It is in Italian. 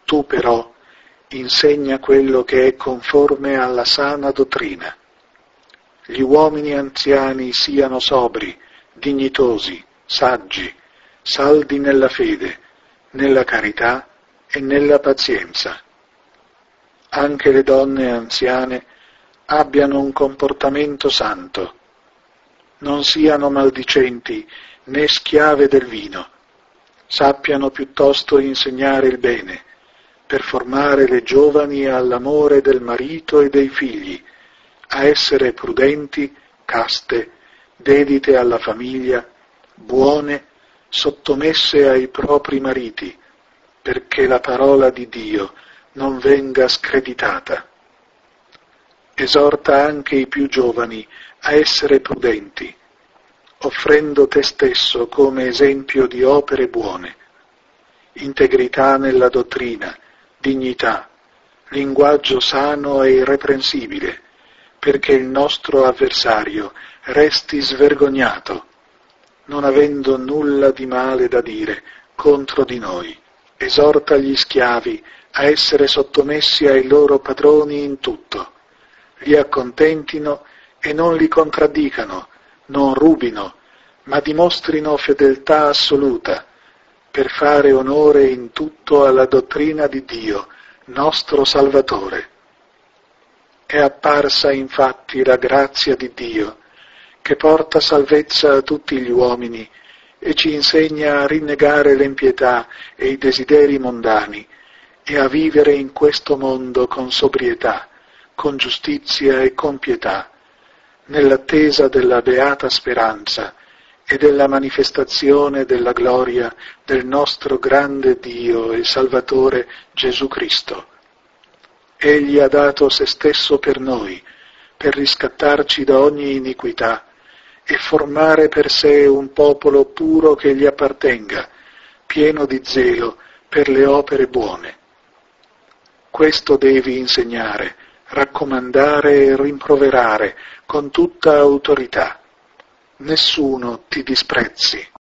Tu però insegna quello che è conforme alla sana dottrina. Gli uomini anziani siano sobri, dignitosi, saggi, saldi nella fede, nella carità e nella pazienza. Anche le donne anziane abbiano un comportamento santo, non siano maldicenti né schiave del vino, sappiano piuttosto insegnare il bene, per formare le giovani all'amore del marito e dei figli, a essere prudenti, caste, dedite alla famiglia, buone, sottomesse ai propri mariti, perché la parola di Dio non venga screditata. Esorta anche i più giovani a essere prudenti, offrendo te stesso come esempio di opere buone, integrità nella dottrina, dignità, linguaggio sano e irreprensibile, perché il nostro avversario resti svergognato, non avendo nulla di male da dire contro di noi. Esorta gli schiavi a essere sottomessi ai loro padroni in tutto, li accontentino e non li contraddicano, non rubino, ma dimostrino fedeltà assoluta, per fare onore in tutto alla dottrina di Dio, nostro Salvatore. È apparsa infatti la grazia di Dio, che porta salvezza a tutti gli uomini e ci insegna a rinnegare l'impietà e i desideri mondani e a vivere in questo mondo con sobrietà, con giustizia e con pietà, nell'attesa della beata speranza e della manifestazione della gloria del nostro grande Dio e Salvatore Gesù Cristo. Egli ha dato se stesso per noi, per riscattarci da ogni iniquità e formare per sé un popolo puro che gli appartenga, pieno di zelo per le opere buone. Questo devi insegnare, raccomandare e rimproverare con tutta autorità. Nessuno ti disprezzi.